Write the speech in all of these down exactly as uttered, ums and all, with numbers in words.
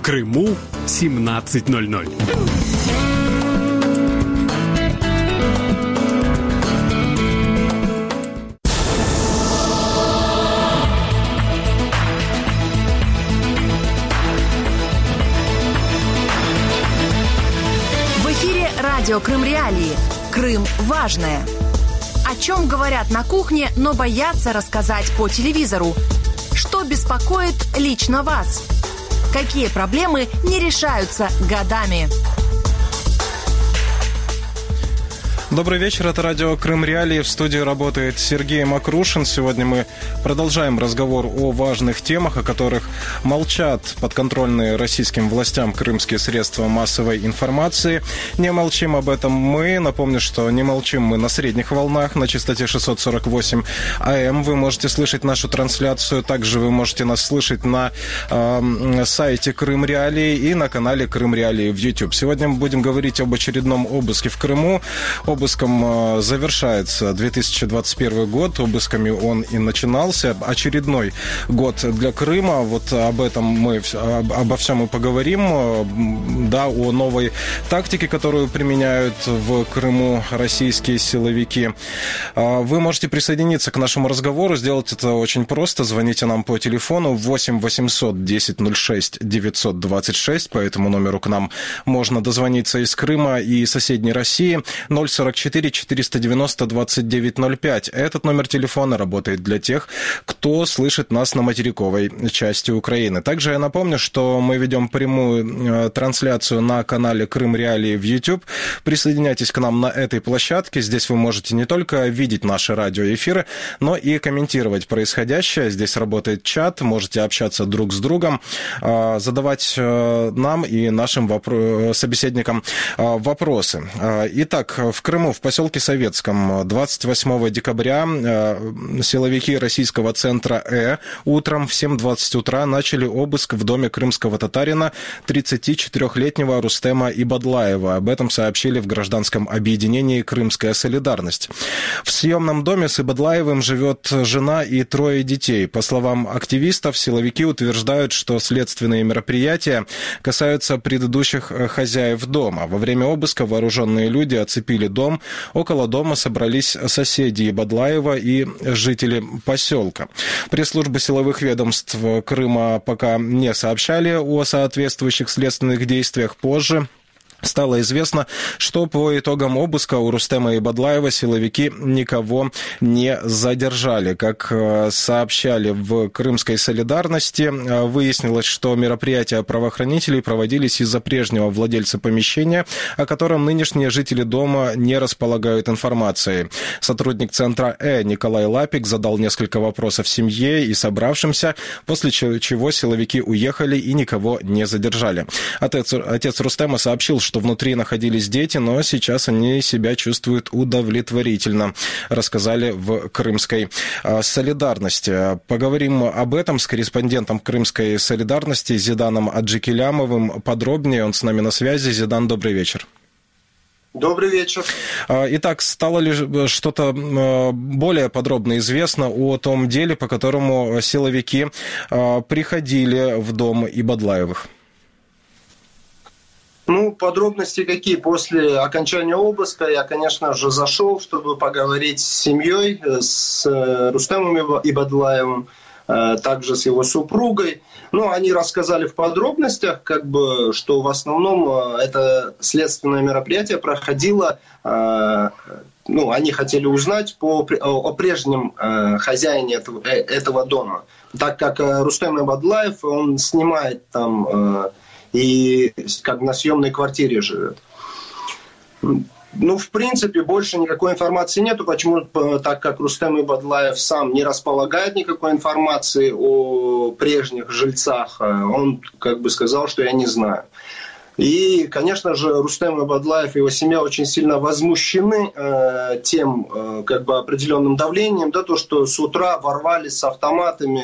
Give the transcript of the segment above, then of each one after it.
Крыму семнадцать ноль ноль. В эфире радио Крым Реалии. Крым важное. О чем говорят на кухне, но боятся рассказать по телевизору? Что беспокоит лично вас? Какие проблемы не решаются годами? Добрый вечер, это радио Крым Реалии. В студии работает Сергей Макрушин. Сегодня мы продолжаем разговор о важных темах, о которых молчат подконтрольные российским властям крымские средства массовой информации. Не молчим об этом мы. Напомню, что не молчим мы на средних волнах, на частоте шестьсот сорок восемь АМ. Вы можете слышать нашу трансляцию. Также вы можете нас слышать на э, сайте Крым Реалии и на канале Крым Реалии в YouTube. Сегодня мы будем говорить об очередном обыске в Крыму. Обыском завершается две тысячи двадцать первый год, обысками он и начинался. Очередной год для Крыма, вот об этом мы, обо всем мы поговорим, да, о новой тактике, которую применяют в Крыму российские силовики. Вы можете присоединиться к нашему разговору, сделать это очень просто, звоните нам по телефону восемь восемьсот десять ноль шесть девятьсот двадцать шесть, по этому номеру к нам можно дозвониться из Крыма и соседней России, ноль сорок четыре четыреста девяносто двадцать девять ноль пять. Этот номер телефона работает для тех, кто слышит нас на материковой части Украины. Также я напомню, что мы ведем прямую трансляцию на канале Крым Реалии в YouTube. Присоединяйтесь к нам на этой площадке. Здесь вы можете не только видеть наши радиоэфиры, но и комментировать происходящее. Здесь работает чат, можете общаться друг с другом, задавать нам и нашим вопро- собеседникам вопросы. Итак, в Крыму, в поселке Советском, двадцать восьмого декабря силовики российского центра Э утром в семь двадцать утра начали обыск в доме крымского татарина тридцатичетырёхлетнего Рустема Ибадлаева. Об этом сообщили в гражданском объединении «Крымская солидарность». В съемном доме с Ибадлаевым живет жена и трое детей. По словам активистов, силовики утверждают, что следственные мероприятия касаются предыдущих хозяев дома. Во время обыска вооруженные люди оцепили дом. Около дома собрались соседи Ибадлаева и жители поселка. Пресс-службы силовых ведомств Крыма пока не сообщали о соответствующих следственных действиях. Позже стало известно, что по итогам обыска у Рустема Ибадлаева силовики никого не задержали. Как сообщали в Крымской солидарности, выяснилось, что мероприятия правоохранителей проводились из-за прежнего владельца помещения, о котором нынешние жители дома не располагают информацией. Сотрудник центра Э Николай Лапик задал несколько вопросов семье и собравшимся, после чего силовики уехали и никого не задержали. Отец, отец Рустема сообщил, что что внутри находились дети, но сейчас они себя чувствуют удовлетворительно, рассказали в Крымской солидарности. Поговорим об этом с корреспондентом Крымской солидарности Зиданом Аджикелямовым подробнее. Он с нами на связи. Зидан, добрый вечер. Добрый вечер. Итак, стало ли что-то более подробно известно о том деле, по которому силовики приходили в дом Ибадлаевых? Ну, подробности какие? После окончания обыска я, конечно же, зашел, чтобы поговорить с семьей, с Рустемом Ибадлаевым, также с его супругой. Ну, они рассказали в подробностях, как бы, что в основном это следственное мероприятие проходило, ну, они хотели узнать по, о прежнем хозяине этого, этого дома. Так как Рустем Ибадлаев, он снимает там и как на съемной квартире живет. Ну, в принципе, больше никакой информации нету. Почему? Так как Рустем Ибадлаев сам не располагает никакой информации о прежних жильцах, он как бы сказал, что я не знаю. И, конечно же, Рустем Ибадлаев и его семья очень сильно возмущены э, тем э, как бы определенным давлением, да, то, что с утра ворвались с автоматами э,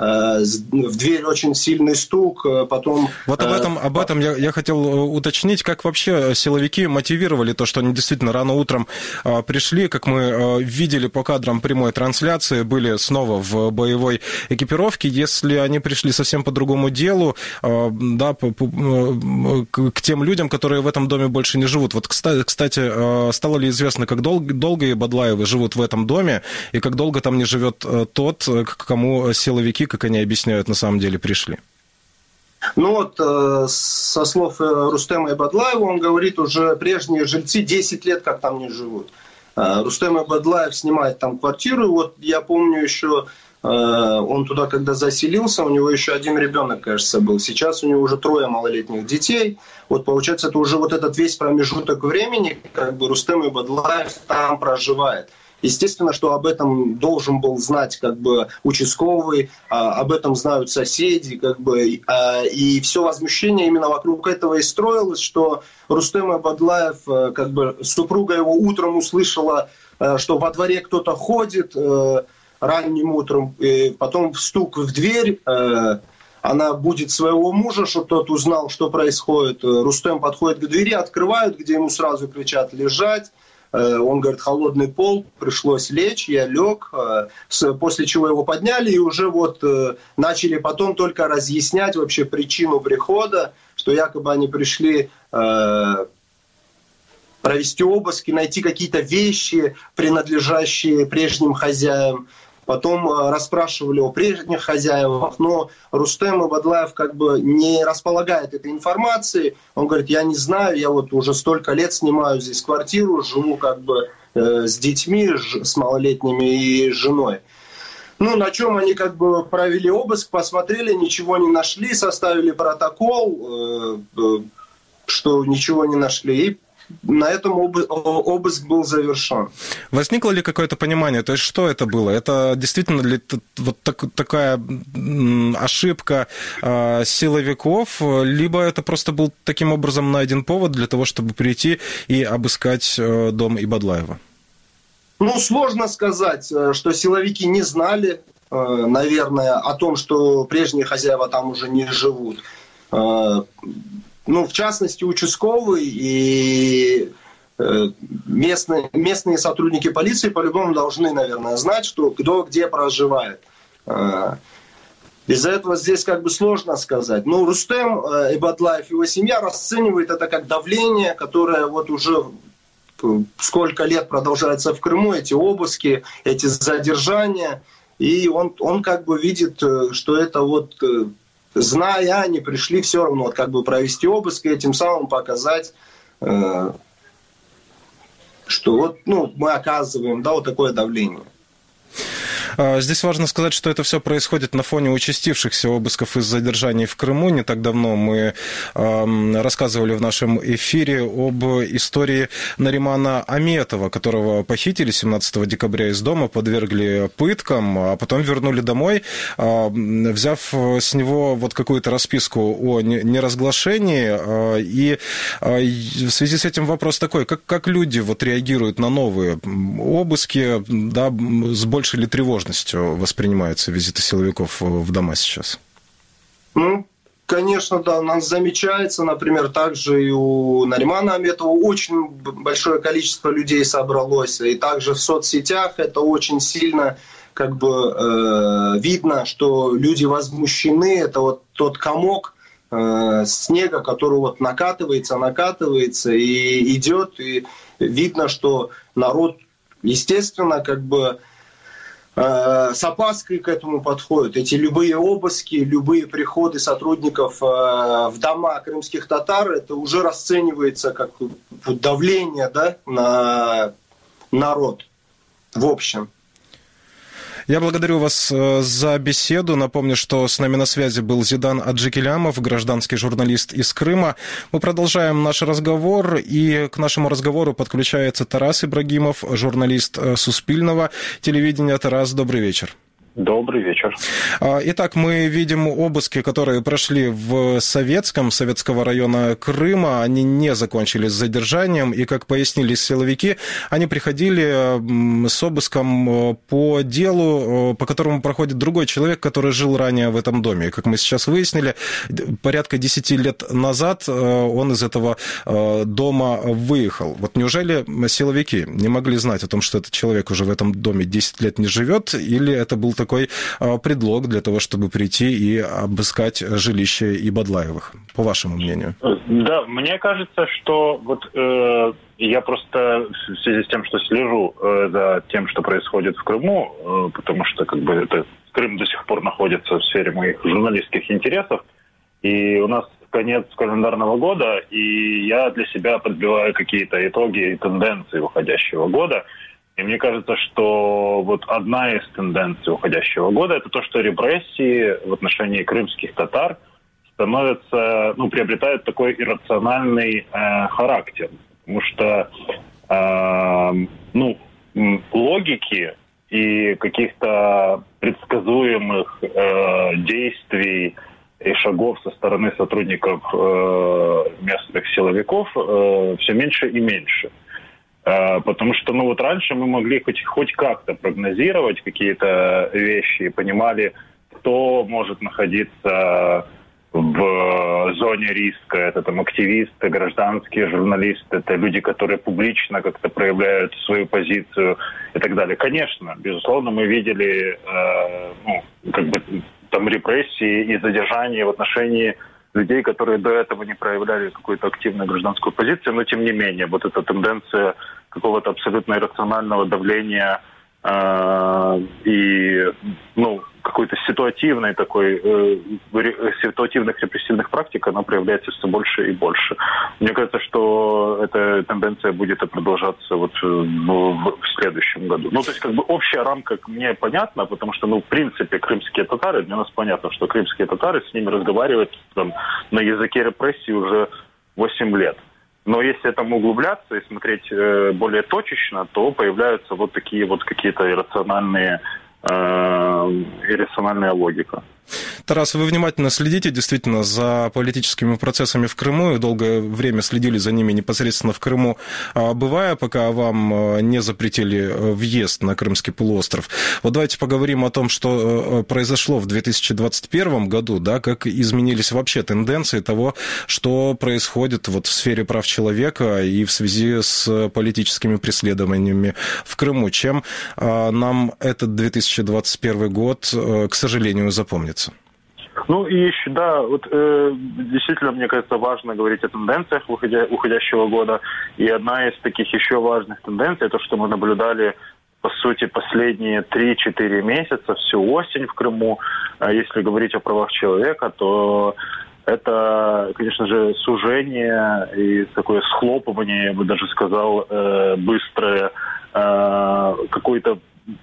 в дверь очень сильный стук, потом... Вот об этом, об этом я, я хотел уточнить, как вообще силовики мотивировали то, что они действительно рано утром пришли, как мы видели по кадрам прямой трансляции, были снова в боевой экипировке. Если они пришли совсем по другому делу, да, к тем людям, которые в этом доме больше не живут. Вот, кстати, стало ли известно, как долго, долго и Бадлаевы живут в этом доме, и как долго там не живет тот, к кому силовики, как они объясняют, на самом деле пришли? Ну вот, со слов Рустема Ибадлаева, он говорит, уже прежние жильцы десять лет как там не живут. Рустем Ибадлаев снимает там квартиру, вот я помню еще, он туда когда заселился, у него еще один ребенок, кажется, был. Сейчас у него уже трое малолетних детей. Вот получается, это уже вот этот весь промежуток времени, как бы Рустем Ибадлаев там проживает. Естественно, что об этом должен был знать как бы участковый, об этом знают соседи, как бы, и все возмущение именно вокруг этого и строилось, что Рустем Ибадлаев, как бы супруга его утром услышала, что во дворе кто-то ходит ранним утром, и потом стук в дверь, она будит своего мужа, чтобы тот узнал, что происходит. Рустем подходит к двери, открывают, где ему сразу кричат «лежать». Он говорит, холодный пол, пришлось лечь, я лег, после чего его подняли и уже вот начали потом только разъяснять вообще причину прихода, что якобы они пришли провести обыски, найти какие-то вещи, принадлежащие прежним хозяевам. Потом расспрашивали о прежних хозяевах, но Рустем Ибадлаев как бы не располагает этой информацией. Он говорит, я не знаю, я вот уже столько лет снимаю здесь квартиру, живу как бы э, с детьми, ж, с малолетними и с женой. Ну, на чем они как бы провели обыск, посмотрели, ничего не нашли, составили протокол, э, э, что ничего не нашли, и на этом обыск был завершен. Возникло ли какое-то понимание? То есть, что это было? Это действительно ли вот так, такая ошибка э, силовиков, либо это просто был таким образом найден повод для того, чтобы прийти и обыскать э, дом Ибадлаева? Ну, сложно сказать, что силовики не знали, э, наверное, о том, что прежние хозяева там уже не живут. Э, Ну, в частности, участковый и местные, местные сотрудники полиции по-любому должны, наверное, знать, что кто где проживает. Из-за этого здесь как бы сложно сказать. Но Рустем Ибадлаев и его семья расценивает это как давление, которое вот уже сколько лет продолжается в Крыму, эти обыски, эти задержания. И он, он как бы видит, что это вот... Зная, они пришли все равно вот, как бы провести обыск и тем самым показать, э, что вот, ну, мы оказываем, да, вот такое давление. Здесь важно сказать, что это все происходит на фоне участившихся обысков и задержаний в Крыму. Не так давно мы э, рассказывали в нашем эфире об истории Наримана Аметова, которого похитили семнадцатого декабря из дома, подвергли пыткам, а потом вернули домой, э, взяв с него вот какую-то расписку о неразглашении. Э, и э, в связи с этим вопрос такой, как, как люди вот реагируют на новые обыски, да, с большей ли тревожностью воспринимаются визиты силовиков в дома сейчас? Ну, конечно, да, у нас замечается, например, также и у Наримана Аметова очень большое количество людей собралось, и также в соцсетях это очень сильно как бы э, видно, что люди возмущены, это вот тот комок э, снега, который вот накатывается, накатывается и идет, и видно, что народ, естественно, как бы с опаской к этому подходят. Эти любые обыски, любые приходы сотрудников в дома крымских татар, это уже расценивается как давление, да, на народ в общем. Я благодарю вас за беседу. Напомню, что с нами на связи был Зидан Аджикелямов, гражданский журналист из Крыма. Мы продолжаем наш разговор, и к нашему разговору подключается Тарас Ибрагимов, журналист Суспильного телевидения. Тарас, добрый вечер. Добрый вечер. Итак, мы видим обыски, которые прошли в Советском, Советского района Крыма. Они не закончились задержанием, и, как пояснили силовики, они приходили с обыском по делу, по которому проходит другой человек, который жил ранее в этом доме. Как мы сейчас выяснили, порядка десяти лет назад он из этого дома выехал. Вот неужели силовики не могли знать о том, что этот человек уже в этом доме десять лет не живет, или это был такой предлог для того, чтобы прийти и обыскать жилище Ибадлаевых, по вашему мнению? Да, мне кажется, что вот э, я просто в связи с тем, что слежу э, за тем, что происходит в Крыму, э, потому что как бы это Крым до сих пор находится в сфере моих журналистских интересов, и у нас конец календарного года, и я для себя подбиваю какие-то итоги и тенденции уходящего года. И мне кажется, что вот одна из тенденций уходящего года – это то, что репрессии в отношении крымских татар становятся, ну, приобретают такой иррациональный э, характер. Потому что э, ну, логики и каких-то предсказуемых э, действий и шагов со стороны сотрудников э, местных силовиков э, все меньше и меньше. Потому что, ну вот раньше мы могли хоть, хоть как-то прогнозировать какие-то вещи и понимали, кто может находиться в зоне риска. Это там активисты, гражданские журналисты, это люди, которые публично как-то проявляют свою позицию и так далее. Конечно, безусловно, мы видели э, ну, как бы там репрессии и задержания в отношении людей, которые до этого не проявляли какую-то активную гражданскую позицию, но тем не менее, вот эта тенденция какого-то абсолютно иррационального давления э, и ну, какой-то ситуативной такой, э, ситуативных репрессивных практик, она проявляется все больше и больше. Мне кажется, что эта тенденция будет продолжаться вот в, в, в следующем году. Ну, то есть, как бы общая рамка мне понятна, потому что, ну, в принципе, крымские татары, для нас понятно, что крымские татары, с ними разговаривают там, на языке репрессий уже восемь лет. Но если этому углубляться и смотреть э, более точечно, то появляются вот такие вот какие-то иррациональные иррациональная логика. Тарас, вы внимательно следите действительно за политическими процессами в Крыму и долгое время следили за ними непосредственно в Крыму, бывая, пока вам не запретили въезд на Крымский полуостров. Вот давайте поговорим о том, что произошло в две тысячи двадцать первом году, да, как изменились вообще тенденции того, что происходит вот в сфере прав человека и в связи с политическими преследованиями в Крыму. Чем нам этот две тысячи двадцать первый год, к сожалению, запомнится? Ну и еще, да, вот э, действительно, мне кажется, важно говорить о тенденциях уходя, уходящего года. И одна из таких еще важных тенденций, это что мы наблюдали, по сути, последние три-четыре месяца, всю осень в Крыму. Если говорить о правах человека, то это, конечно же, сужение и такое схлопывание, я бы даже сказал, э, быстрое, э, какой-то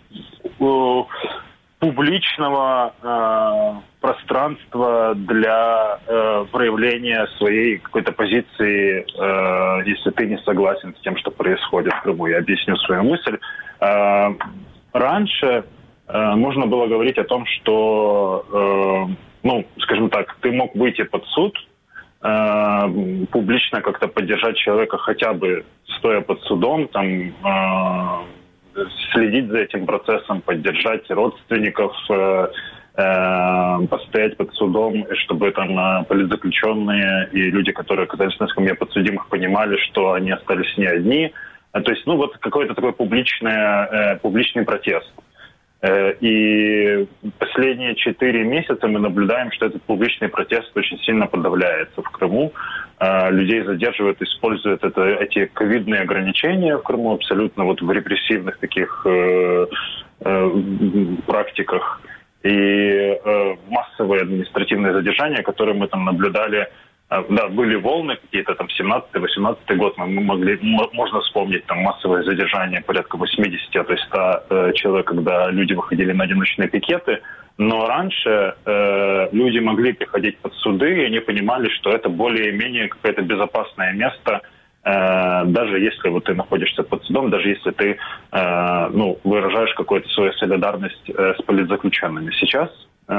э, публичного э, пространства для э, проявления своей какой-то позиции, э, если ты не согласен с тем, что происходит в Крыму. Я объясню свою мысль. Э, раньше э, можно было говорить о том, что, э, ну, скажем так, ты мог выйти под суд, э, публично как-то поддержать человека хотя бы стоя под судом, там, э, следить за этим процессом, поддержать родственников, э, э, постоять под судом, чтобы там э, политзаключенные и люди, которые оказались на скамье подсудимых, понимали, что они остались не одни. А, то есть, ну, вот какой-то такой публичный, э, публичный протест. Э, и последние четыре месяца мы наблюдаем, что этот публичный протест очень сильно подавляется в Крыму. Людей задерживают, используют это, эти ковидные ограничения в Крыму абсолютно вот в репрессивных таких э, э, практиках и э, массовые административные задержания, которые мы там наблюдали. Э, да, были волны какие-то, там семнадцатый-восемнадцатый год, мы могли, можно вспомнить там массовое задержание порядка восемьдесят, а то есть ста э, человек, когда люди выходили на одиночные пикеты. Но раньше э, люди могли приходить под суды, и они понимали, что это более-менее какое-то безопасное место, даже если вот ты находишься под судом, даже если ты ну, выражаешь какую-то свою солидарность с политзаключенными. Сейчас,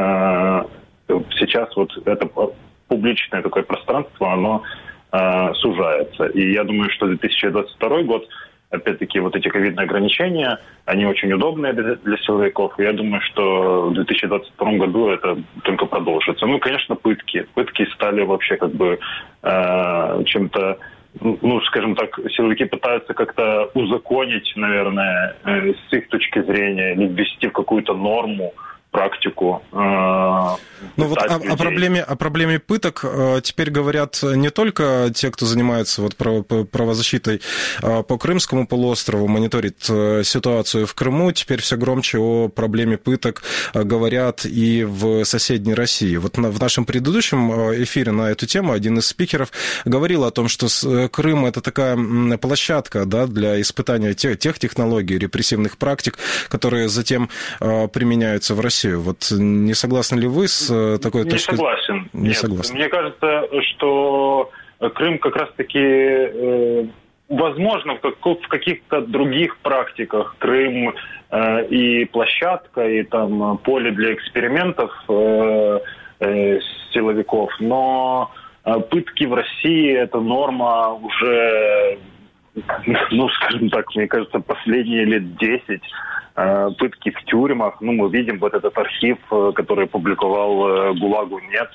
сейчас вот это публичное такое пространство, оно сужается. И я думаю, что две тысячи двадцать второй год, опять-таки, вот эти ковидные ограничения, они очень удобные для, для силовиков. И я думаю, что в две тысячи двадцать втором году это только продолжится. Ну, конечно, пытки. Пытки стали вообще как бы э, чем-то, ну, скажем так, силовики пытаются как-то узаконить, наверное, э, с их точки зрения, или ввести в какую-то норму, практику. Э, ну вот о, о, проблеме, о проблеме пыток э, теперь говорят не только те, кто занимается вот право, правозащитой э, по Крымскому полуострову, мониторит э, ситуацию в Крыму, теперь все громче о проблеме пыток э, говорят и в соседней России. Вот на, в нашем предыдущем эфире на эту тему один из спикеров говорил о том, что Крым — это такая площадка, да, для испытания тех, тех технологий, репрессивных практик, которые затем э, применяются в России. Вот не согласны ли вы с такой не точкой? Согласен. Не Нет. согласен. Мне кажется, что Крым как раз-таки, э, возможно, в, как, в каких-то других практиках Крым э, и площадка, и там поле для экспериментов э, э, силовиков, но э, пытки в России — это норма уже, ну, скажем так, мне кажется, последние лет десять. Пытки в тюрьмах. Ну, мы видим вот этот архив, который публиковал ГУЛАГу нет.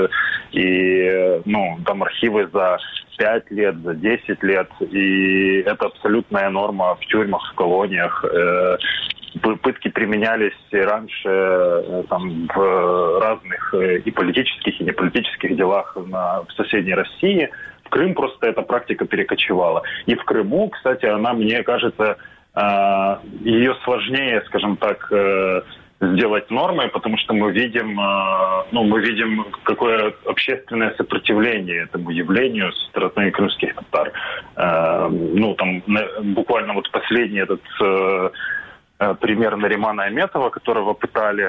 И, ну, там архивы за пять лет, за десять лет. И это абсолютная норма в тюрьмах, в колониях. Пытки применялись и раньше там, в разных и политических, и неполитических делах на, в соседней России. В Крым просто эта практика перекочевала. И в Крыму, кстати, она, мне кажется, ее сложнее, скажем так, сделать нормой, потому что мы видим, ну, мы видим, какое общественное сопротивление этому явлению со стороны крымских татар. Ну, там буквально вот последний этот пример Наримана Аметова, которого пытали.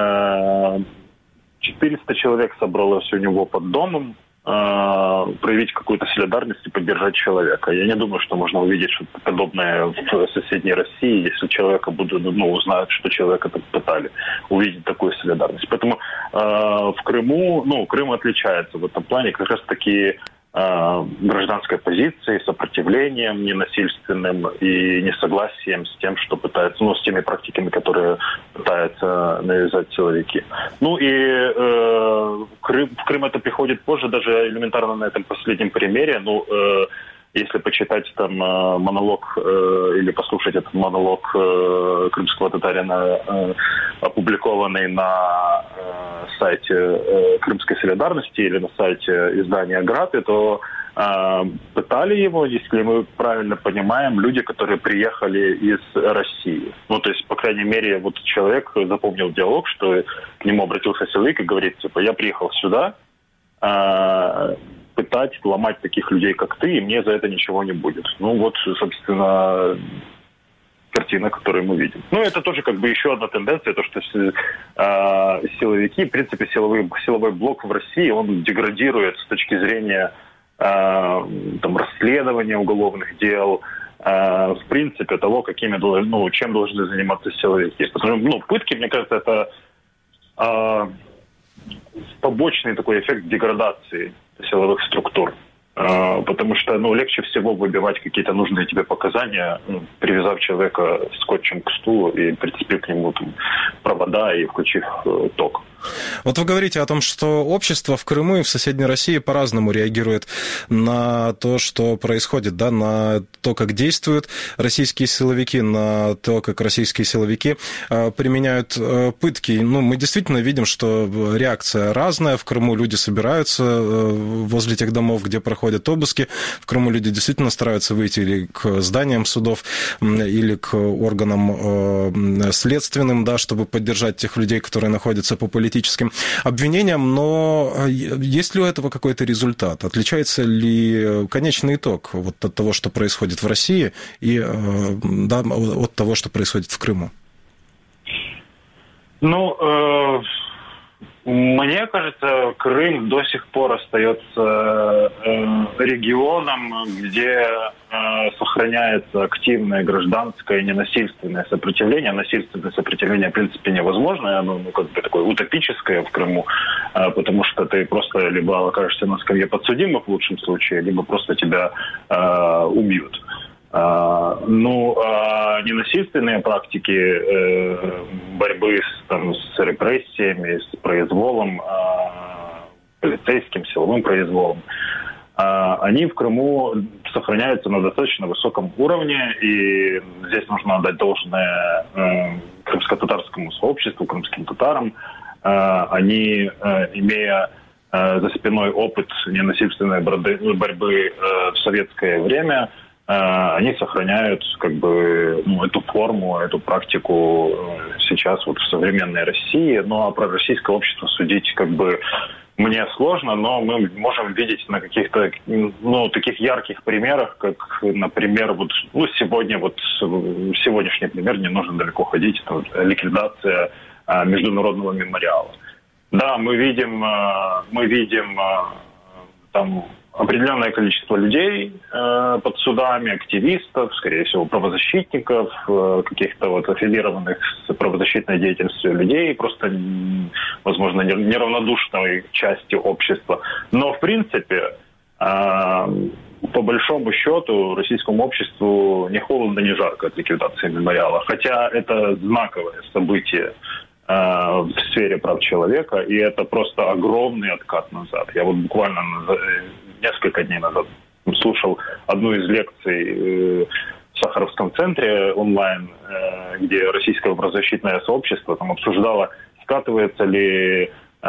четыреста человек собралось у него под домом, проявить какую-то солидарность и поддержать человека. Я не думаю, что можно увидеть что-то подобное в соседней России, если человека будут, ну, узнают, что человека так пытали, увидеть такую солидарность. Поэтому э, в Крыму, ну, Крым отличается в этом плане как раз-таки э, гражданской позицией, сопротивлением ненасильственным и несогласием с тем, что пытаются, ну, с теми практиками, которые пытаются навязать силовики. Ну и э, Крым, в Крым это приходит позже, даже элементарно на этом последнем примере. Ну, э, если почитать там э, монолог э, или послушать этот монолог э, крымского татарина, э, опубликованный на э, сайте э, Крымской солидарности или на сайте издания «Град», то э, пытали его, если мы правильно понимаем, люди, которые приехали из России. Ну, то есть, по крайней мере, вот человек запомнил диалог, что к нему обратился силовик и говорит, типа, я приехал сюда, э, пытать, ломать таких людей, как ты, и мне за это ничего не будет. Ну, вот, собственно, картина, которую мы видим. Ну, это тоже как бы еще одна тенденция, то, что э, силовики, в принципе, силовой, силовой блок в России, он деградирует с точки зрения э, там, расследования уголовных дел, э, в принципе, того, какими, ну, чем должны заниматься силовики. Потому что, ну, пытки, мне кажется, это э, побочный такой эффект деградации силовых структур. Потому что, ну, легче всего выбивать какие-то нужные тебе показания, ну, привязав человека скотчем к стулу и прицепив к нему там провода и включив э, ток. Вот вы говорите о том, что общество в Крыму и в соседней России по-разному реагирует на то, что происходит, да, на то, как действуют российские силовики, на то, как российские силовики э, применяют э, пытки. Ну, мы действительно видим, что реакция разная. В Крыму люди собираются э, возле тех домов, где проходят обыски. В Крыму люди действительно стараются выйти или к зданиям судов, или к органам э, следственным, да, чтобы поддержать тех людей, которые находятся по политическим обвинениям, но есть ли у этого какой-то результат? Отличается ли конечный итог вот от того, что происходит в России, и да, от того, что происходит в Крыму? Ну, э, Мне кажется, Крым до сих пор остается э, регионом, где э, сохраняется активное гражданское ненасильственное сопротивление. Насильственное сопротивление, в принципе, невозможно, оно ну, как бы такое утопическое в Крыму, э, потому что ты просто либо окажешься на скамье подсудимых в лучшем случае, либо просто тебя э, убьют. Uh, ну, uh, ненасильственные практики uh, борьбы с, там, с репрессиями, с произволом, uh, полицейским, силовым произволом, uh, они в Крыму сохраняются на достаточно высоком уровне, и здесь нужно отдать должное uh, крымско-татарскому сообществу, крымским татарам. Uh, они, uh, имея uh, за спиной опыт ненасильственной борьбы uh, в советское время, они сохраняют как бы ну, эту форму, эту практику сейчас вот в современной России. Ну а про российское общество судить как бы мне сложно, но мы можем видеть на каких-то ну, таких ярких примерах, как, например, вот ну, сегодня, вот сегодняшний пример, не нужно далеко ходить, это вот ликвидация а, международного мемориала. Да, мы видим, мы видим там определенное количество людей э, под судами, активистов, скорее всего, правозащитников, э, каких-то вот аффилированных с правозащитной деятельностью людей, просто, возможно, неравнодушной части общества. Но, в принципе, э, по большому счету, российскому обществу не холодно, не жарко от ликвидации мемориала. Хотя это знаковое событие в сфере прав человека, и это просто огромный откат назад. Я вот буквально несколько дней назад слушал одну из лекций в Сахаровском центре онлайн, где российское правозащитное сообщество там обсуждало, скатывается ли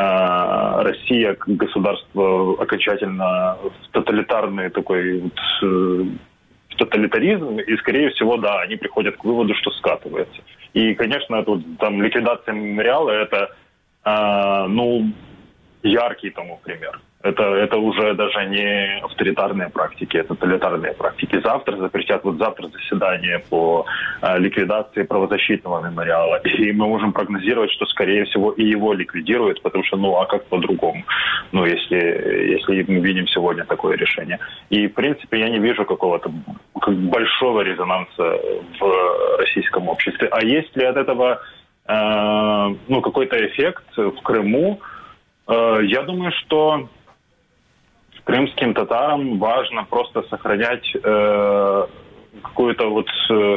Россия как государство окончательно в тоталитарный такой вот тоталитаризм, и, скорее всего, да, они приходят к выводу, что скатывается. И, конечно, тут там ликвидация мемориала – это, э, ну, яркий тому пример. Это, это уже даже не авторитарные практики, это тоталитарные практики. Завтра запретят, вот завтра заседание по э, ликвидации правозащитного мемориала. И мы можем прогнозировать, что, скорее всего, и его ликвидируют, потому что, ну, а как по-другому? Ну, если, если мы видим сегодня такое решение. И, в принципе, я не вижу какого-то как большого резонанса в российском обществе. А есть ли от этого э, ну, какой-то эффект в Крыму? Э, я думаю, что крымским татарам важно просто сохранять э, какую-то вот,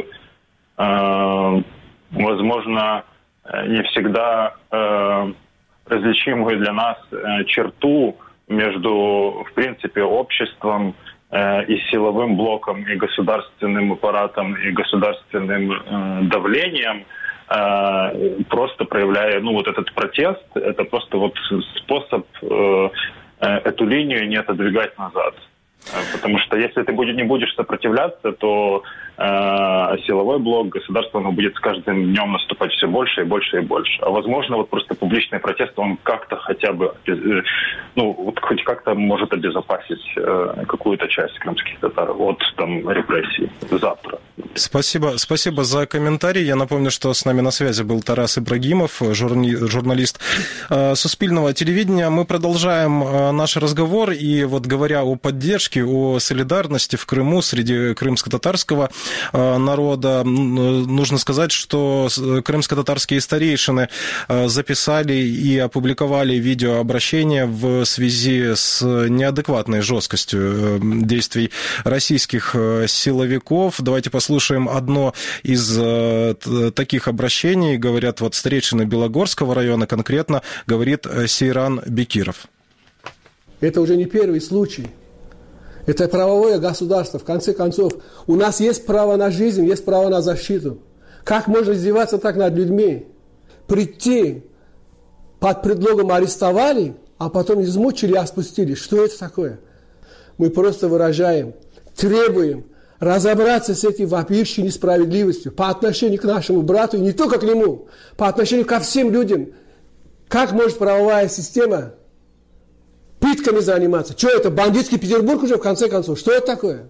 э, возможно, не всегда э, различимую для нас э, черту между, в принципе, обществом э, и силовым блоком, и государственным аппаратом, и государственным э, давлением, э, просто проявляя, ну, вот этот протест, это просто вот способ э, эту линию не отодвигать назад. Потому что если ты не будешь сопротивляться, то э, силовой блок, государство, оно будет с каждым днем наступать все больше и больше и больше. А возможно, вот просто публичный протест, он как-то хотя бы, э, ну, вот хоть как-то может обезопасить э, какую-то часть крымских татар от там репрессий завтра. Спасибо, спасибо за комментарий. Я напомню, что с нами на связи был Тарас Ибрагимов, журни, журналист э, Суспильного телевидения. Мы продолжаем э, наш разговор, и вот говоря о поддержке, о солидарности в Крыму среди крымско-татарского народа. Нужно сказать, что крымско-татарские старейшины записали и опубликовали видеообращение в связи с неадекватной жесткостью действий российских силовиков. Давайте послушаем одно из таких обращений. Говорят, вот старейшина Белогорского района конкретно, говорит Сейран Бекиров. Это уже не первый случай. Это правовое государство. В конце концов, у нас есть право на жизнь, есть право на защиту. Как можно издеваться так над людьми? Прийти под предлогом арестовали, а потом измучили и отпустили. Что это такое? Мы просто выражаем, требуем разобраться с этой вопиющей несправедливостью по отношению к нашему брату, и не только к нему, по отношению ко всем людям. Как может правовая система пытками заниматься? Что это, бандитский Петербург уже в конце концов? Что это такое?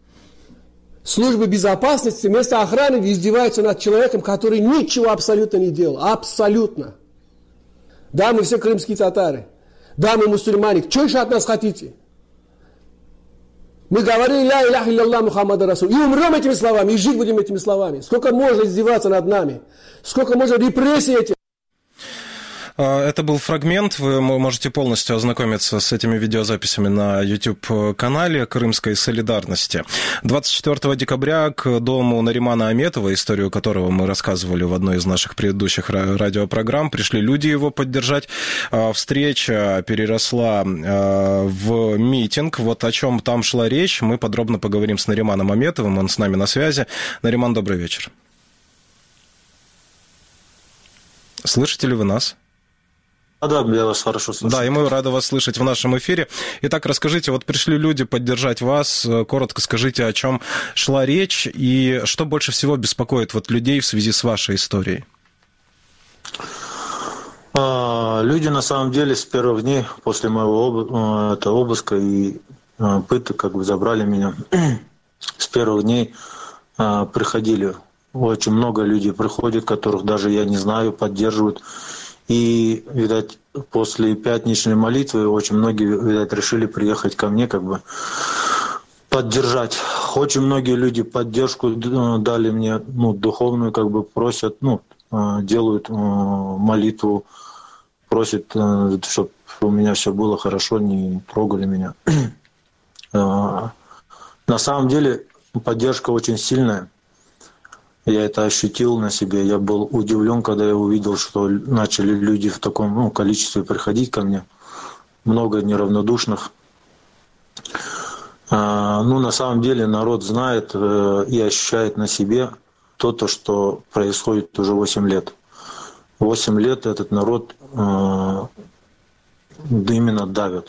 Службы безопасности вместо охраны издеваются над человеком, который ничего абсолютно не делал. Абсолютно. Да, мы все крымские татары. Да, мы мусульмане. Что еще от нас хотите? Мы говорили «Ля иляха илля Мухаммад Расул». И умрем этими словами, и жить будем этими словами. Сколько можно издеваться над нами? Сколько можно репрессий этих? Это был фрагмент, вы можете полностью ознакомиться с этими видеозаписями на YouTube-канале Крымской солидарности. двадцать четвёртого декабря к дому Наримана Аметова, историю которого мы рассказывали в одной из наших предыдущих радиопрограмм, пришли люди его поддержать. Встреча переросла в митинг. Вот о чем там шла речь, мы подробно поговорим с Нариманом Аметовым, он с нами на связи. Нариман, добрый вечер. Слышите ли вы нас? Да, я вас хорошо слышу. Да, и мы рады вас слышать в нашем эфире. Итак, расскажите, вот пришли люди поддержать вас, коротко скажите, о чем шла речь и что больше всего беспокоит вот людей в связи с вашей историей? Люди, на самом деле, с первых дней после моего об... это обыска и пыток как бы забрали меня. С первых дней приходили. Очень много людей приходит, которых даже я не знаю, поддерживают. И, видать, после пятничной молитвы очень многие, видать, решили приехать ко мне, как бы поддержать. Очень многие люди поддержку дали мне, ну, духовную, как бы просят, ну, делают молитву, просят, чтобы у меня все было хорошо, не трогали меня. На самом деле поддержка очень сильная. Я это ощутил на себе. Я был удивлен, когда я увидел, что начали люди в таком, ну, количестве приходить ко мне. Много неравнодушных. А, ну, на самом деле народ знает э, и ощущает на себе то, то, что происходит уже восемь лет. восемь лет этот народ э, именно давит.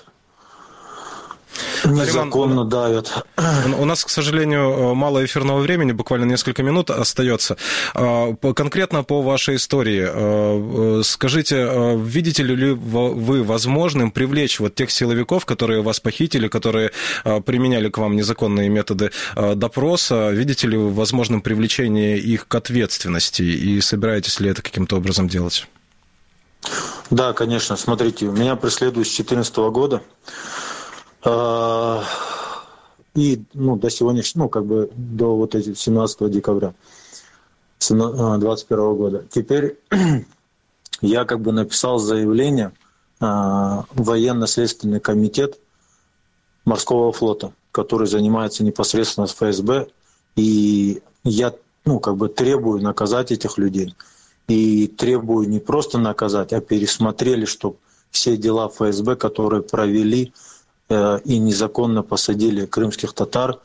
Незаконно Нариман, давят. У нас, к сожалению, мало эфирного времени, буквально несколько минут остается. Конкретно по вашей истории, скажите, видите ли вы возможным привлечь вот тех силовиков, которые вас похитили, которые применяли к вам незаконные методы допроса, видите ли вы возможным привлечение их к ответственности и собираетесь ли это каким-то образом делать? Да, конечно. Смотрите, меня преследуют с две тысячи четырнадцатого года. И, ну, до сегодняшнего, ну, как бы до вот этих семнадцатого декабря двадцать первого года. Теперь я как бы написал заявление в военно-следственный комитет морского флота, который занимается непосредственно с эф эс бэ, и я, ну, как бы требую наказать этих людей. И требую не просто наказать, а пересмотрели, чтобы все дела эф эс бэ, которые провели и незаконно посадили крымских татар,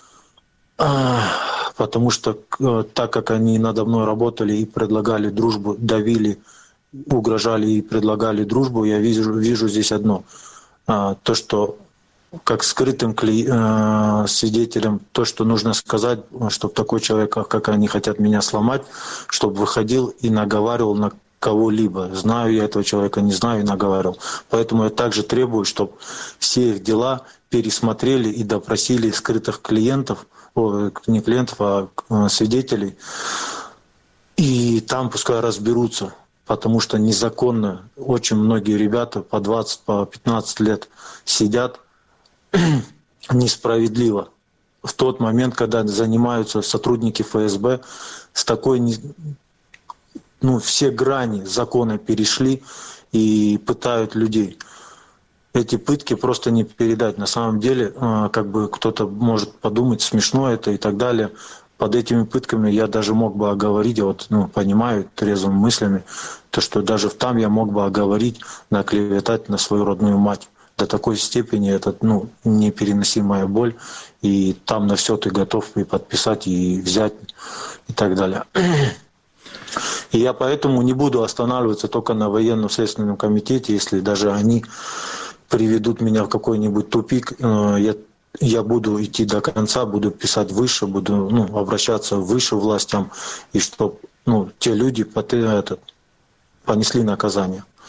потому что так как они надо мной работали и предлагали дружбу, давили, угрожали и предлагали дружбу, я вижу, вижу здесь одно. То, что как скрытым свидетелем, то, что нужно сказать, чтобы такой человек, как они хотят меня сломать, чтобы выходил и наговаривал на кого-либо. Знаю я этого человека, не знаю, и наговаривал. Поэтому я также требую, чтобы все их дела пересмотрели и допросили скрытых клиентов, о, не клиентов, а свидетелей. И там пускай разберутся, потому что незаконно очень многие ребята по двадцать, по пятнадцать лет сидят несправедливо. В тот момент, когда занимаются сотрудники эф эс бэ с такой... Ну, все грани закона перешли и пытают людей. Эти пытки просто не передать. На самом деле, как бы кто-то может подумать, смешно это и так далее. Под этими пытками я даже мог бы оговорить, я вот, ну, понимаю трезвыми мыслями, то, что даже там я мог бы оговорить, наклеветать на свою родную мать. До такой степени это, ну, непереносимая боль. И там на все ты готов и подписать, и взять, и так далее. И я поэтому не буду останавливаться только на военно-следственном комитете, если даже они приведут меня в какой-нибудь тупик. Я, я буду идти до конца, буду писать выше, буду, ну, обращаться выше властям, и чтобы, ну, те люди это, понесли наказание.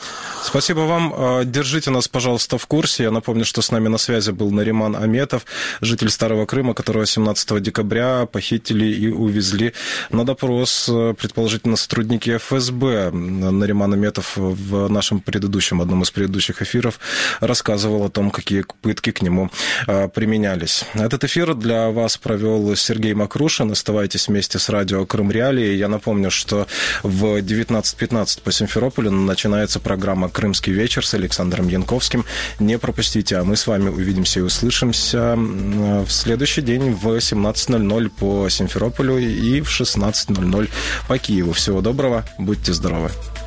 Спасибо вам. Держите нас, пожалуйста, в курсе. Я напомню, что с нами на связи был Нариман Аметов, житель Старого Крыма, которого семнадцатого декабря похитили и увезли на допрос, предположительно, сотрудники эф эс бэ. Нариман Аметов в нашем предыдущем, одном из предыдущих эфиров рассказывал о том, какие пытки к нему применялись. Этот эфир для вас провел Сергей Макрушин. Оставайтесь вместе с радио Крым Реалии. Я напомню, что в девятнадцать пятнадцать по Симферополю начинается программа «Крымский вечер» с Александром Янковским. Не пропустите, а мы с вами увидимся и услышимся в следующий день в семнадцать ноль ноль по Симферополю и в шестнадцать ноль ноль по Киеву. Всего доброго, будьте здоровы.